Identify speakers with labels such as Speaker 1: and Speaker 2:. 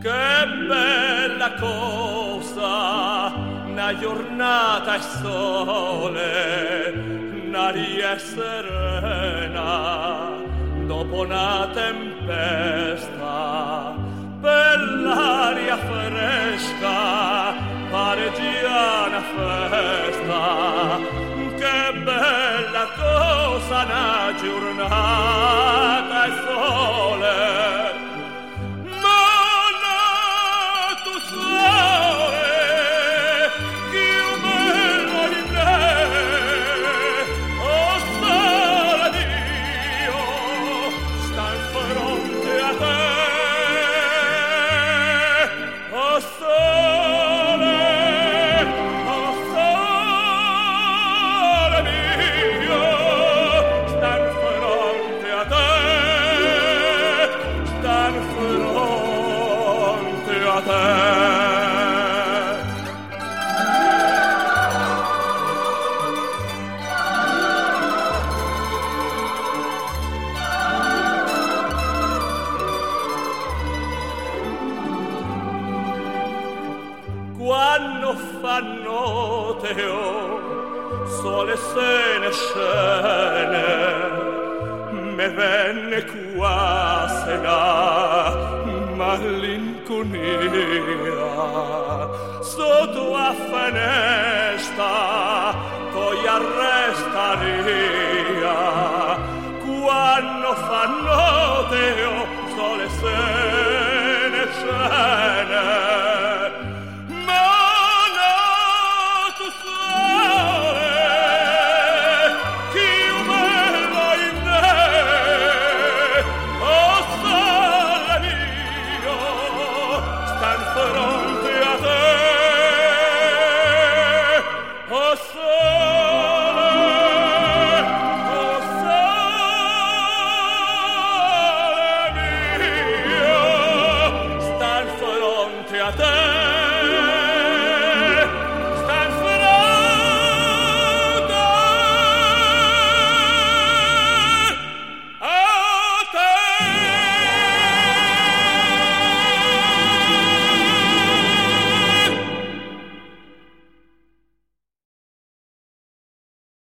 Speaker 1: Che bella cosa, una giornata e sole, un'aria serena, dopo una tempesta, per l'aria fresca, pare già una festa. Che bella cosa, una giornata e sole. Sole sene scene me venne qua sena malinconia sotto a finestra poi arrestaria quando fa notte sole sene